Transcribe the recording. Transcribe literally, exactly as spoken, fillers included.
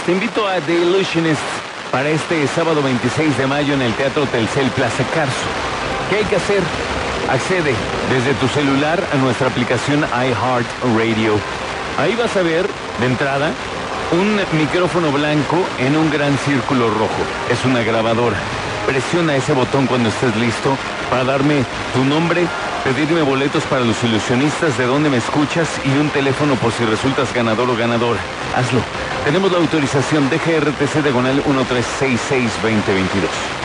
Te invito a The Illusionist para este sábado veintiséis de mayo en el Teatro Telcel Plaza Carso. ¿Qué hay que hacer? Accede desde tu celular a nuestra aplicación iHeartRadio. Ahí vas a ver, de entrada, un micrófono blanco en un gran círculo rojo. Es una grabadora. Presiona ese botón cuando estés listo para darme tu nombre, pedirme boletos para los ilusionistas, de dónde me escuchas y un teléfono por si resultas ganador o ganadora. Hazlo. Tenemos la autorización D G R T C diagonal uno tres seis seis dos cero dos dos.